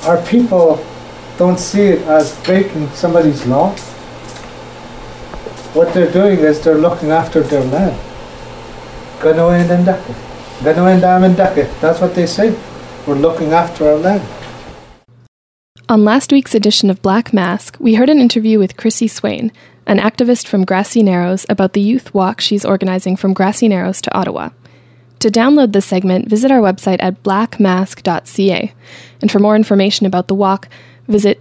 our people don't see it as breaking somebody's law. What they're doing is they're looking after their land. That's what they say. We're looking after our land. On last week's edition of Black Mask, we heard an interview with Chrissy Swain, an activist from Grassy Narrows, about the youth walk she's organizing from Grassy Narrows to Ottawa. To download this segment, visit our website at blackmask.ca. And for more information about the walk, visit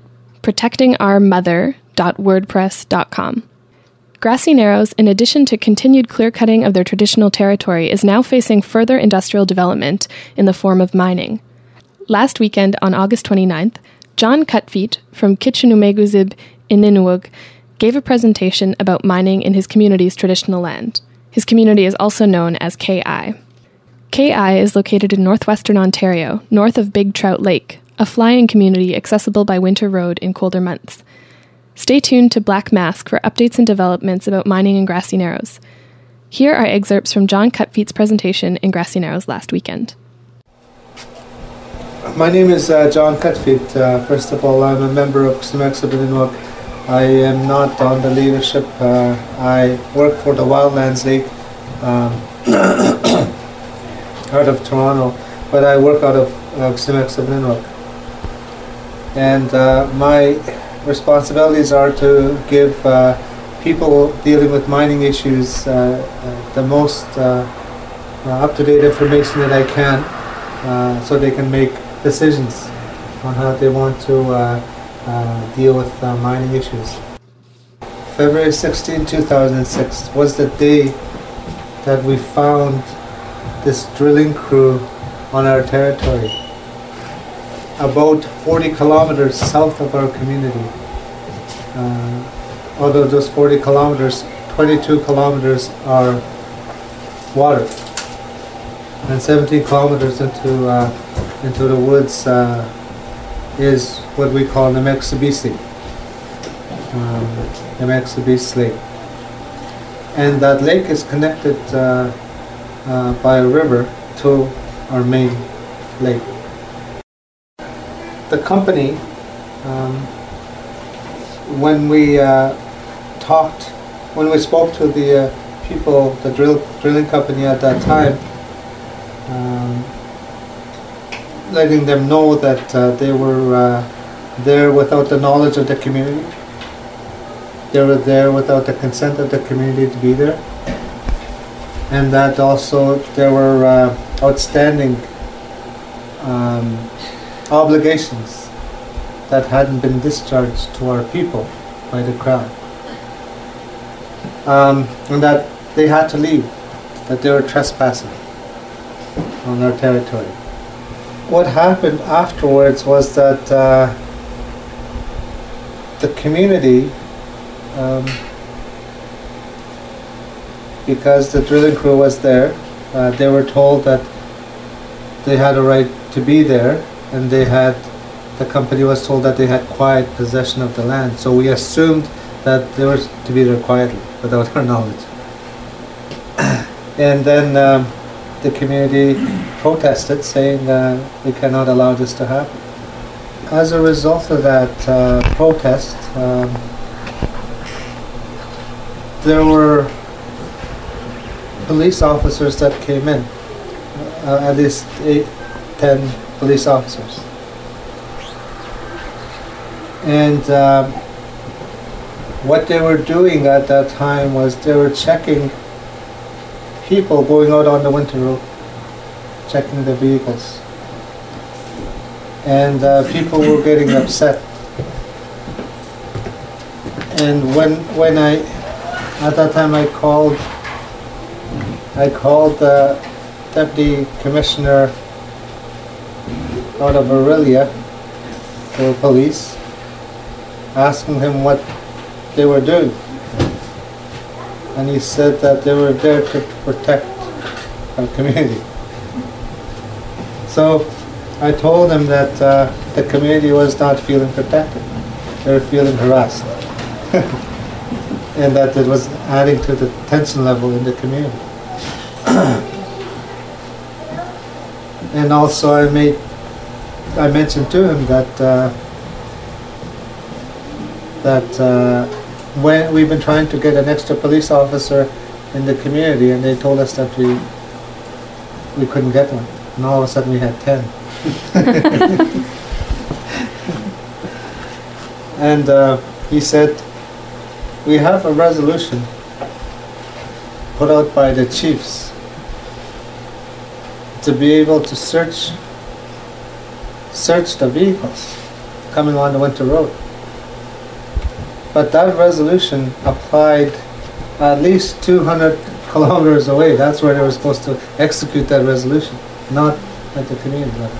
protectingourmother.wordpress.com. Grassy Narrows, in addition to continued clear-cutting of their traditional territory, is now facing further industrial development in the form of mining. Last weekend, on August 29th, John Cutfeet from Kitchinumeguzib Ininewug gave a presentation about mining in his community's traditional land. His community is also known as KI. KI is located in northwestern Ontario, north of Big Trout Lake, a flying community accessible by winter road in colder months. Stay tuned to Black Mask for updates and developments about mining in Grassy Narrows. Here are excerpts from John Cutfeet's presentation in Grassy Narrows last weekend. My name is John Cutfeet. First of all, I'm a member of Ksumexib Ininewug. I am not on the leadership. I work for the Wildlands League out of Toronto, but I work out of Ksumexib Ininewug. And my responsibilities are to give people dealing with mining issues the most up-to-date information that I can, so they can make decisions on how they want to deal with mining issues. February 16, 2006 was the day that we found this drilling crew on our territory, about 40 kilometers south of our community. Although those 40 kilometers, 22 kilometers are water, and 17 kilometers into the woods is what we call Nemexabisi Lake. And that lake is connected by a river to our main lake. The company, when we spoke to the people, the drilling company at that time, letting them know that they were there without the knowledge of the community. They were there without the consent of the community to be there. And that also there were outstanding obligations that hadn't been discharged to our people by the Crown. And that they had to leave, that they were trespassing on our territory. What happened afterwards was that the community, because the drilling crew was there, they were told that they had a right to be there, and the company was told that they had quiet possession of the land. So we assumed that they were to be there quietly, without our knowledge. And then the community protested, saying we cannot allow this to happen. As a result of that protest, there were police officers that came in, at least 10 police officers. And what they were doing at that time was they were checking people going out on the winter road, checking the vehicles. And people were getting upset. And when at that time I called the deputy commissioner out of Aurelia, the police, asking him what they were doing. And he said that they were there to protect our community. So I told him that the community was not feeling protected. They were feeling harassed. And that it was adding to the tension level in the community. And also I made I mentioned to him that when we've been trying to get an extra police officer in the community, and they told us that we couldn't get one, and all of a sudden we had 10. And he said, we have a resolution put out by the chiefs to be able to search the vehicles coming on the winter road. But that resolution applied at least 200 kilometers away. That's where they were supposed to execute that resolution, not at the community level.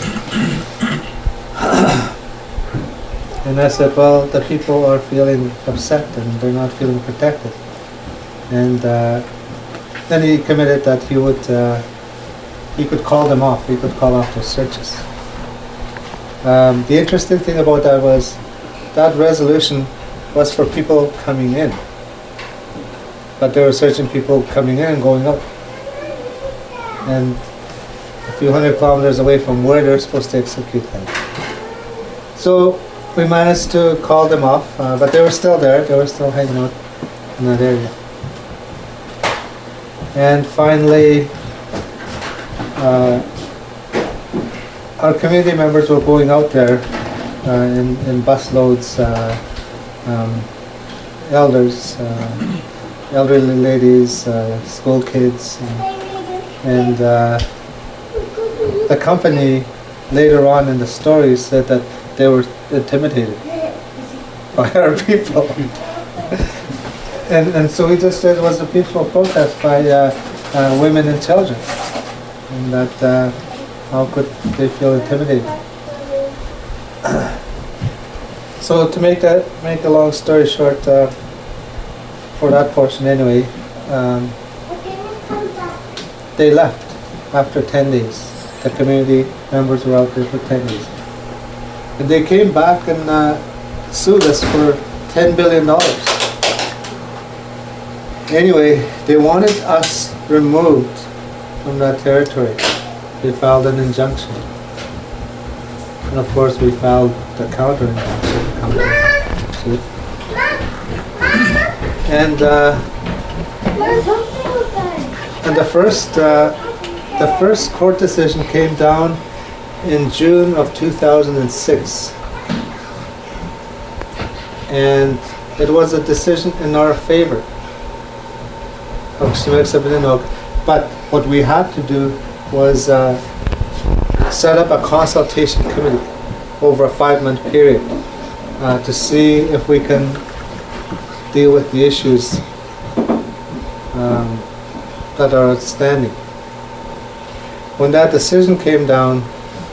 And I said, well, the people are feeling upset and they're not feeling protected. And then he committed that he could call them off. He could call off their searches. The interesting thing about that was that resolution was for people coming in, but they were searching people coming in and going out, and a few hundred kilometers away from where they're supposed to execute them. So we managed to call them off, but they were still there. They were still hanging out in that area. And finally, our community members were going out there in bus loads, elders, elderly ladies, school kids, and the company later on in the story said that they were intimidated by our people. And so we just said it was a peaceful protest by women and children, and that how could they feel intimidated? So to make a long story short, for that portion anyway, they left after 10 days. The community members were out there for 10 days. And they came back and sued us for $10 billion. Anyway, they wanted us removed from that territory. They filed an injunction. And of course we filed the counter injunction. And the first court decision came down in June of 2006, and it was a decision in our favor of Ksumek-Sabinanok. But what we had to do was set up a consultation committee over a 5-month period to see if we can deal with the issues that are outstanding. When that decision came down,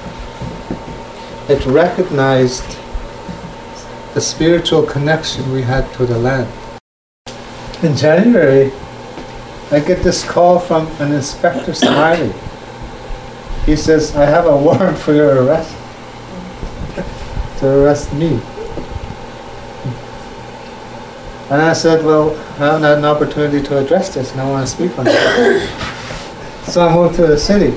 it recognized the spiritual connection we had to the land. In January, I get this call from an Inspector Smiley. He says, I have a warrant for your arrest, to arrest me. And I said, well, I haven't had an opportunity to address this and I want to speak on it. So I moved to the city.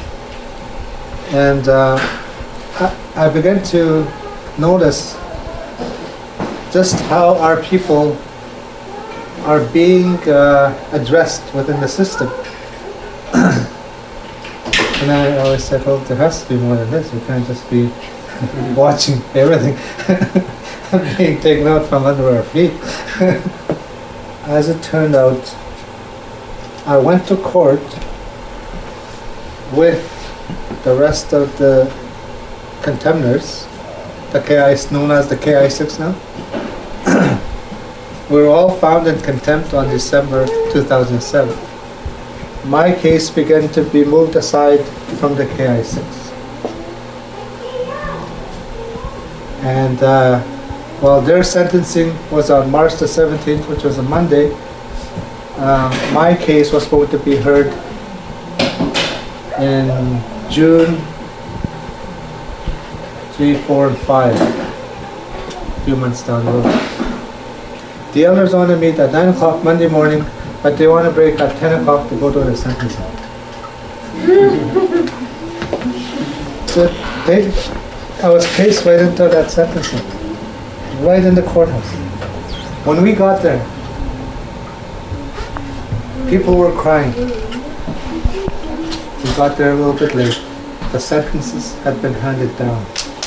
And I began to notice just how our people are being addressed within the system. And I always said, well, there has to be more than this. We can't just be watching everything being taken out from under our feet. As it turned out, I went to court with the rest of the contemners, the KI, known as the KI6 now. We were all found in contempt on December 2007. My case began to be moved aside from the KI6. And while their sentencing was on March the 17th, which was a Monday, my case was going to be heard in June 3, 4, and 5, a few months down the road. The elders want to meet at 9 o'clock Monday morning, but they want to break at 10 o'clock to go to the sentencing. So I was placed right into that sentencing, right in the courthouse. When we got there, people were crying. We got there a little bit late. The sentences had been handed down.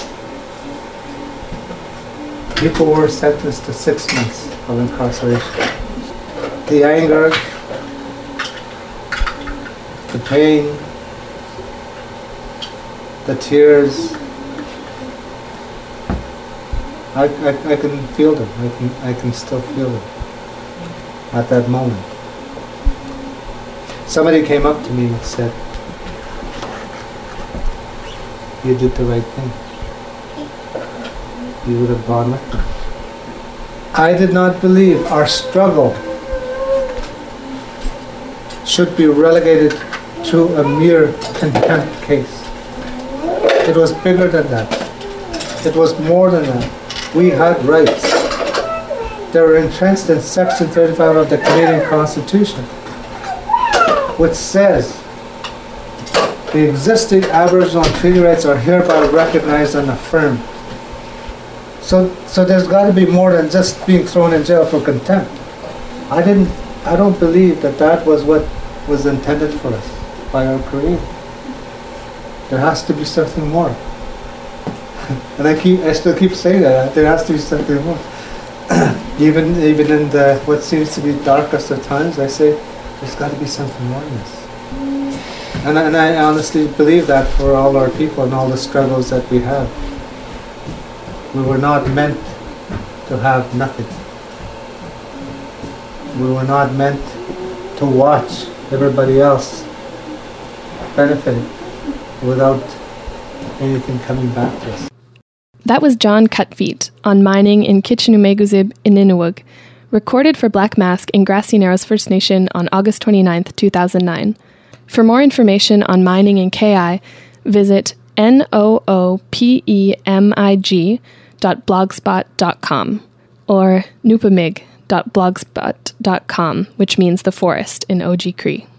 People were sentenced to 6 months of incarceration. The anger, the pain, the tears, I can feel them. I can still feel them at that moment. Somebody came up to me and said, "You did the right thing. You would have gone with them." I did not believe our struggle should be relegated to a mere contempt case. It was bigger than that. It was more than that. We had rights. They were entrenched in Section 35 of the Canadian Constitution, which says the existing Aboriginal and treaty rights are hereby recognized and affirmed. So there's got to be more than just being thrown in jail for contempt. I don't believe that was what was intended for us by our Creator. There has to be something more. And I still keep saying that. There has to be something more. even in the what seems to be darkest of times, I say there's got to be something more in this. And I honestly believe that for all our people and all the struggles that we have. We were not meant to have nothing. We were not meant to watch everybody else benefiting without anything coming back to us. That was John Cutfeet on mining in Kitchinumeguzib, Ininewug, recorded for Black Mask in Grassy Narrows First Nation on August 29, 2009. For more information on mining in KI, visit noopemig.blogspot.com or noopemig.blogspot.com, which means the forest in Oji Cree.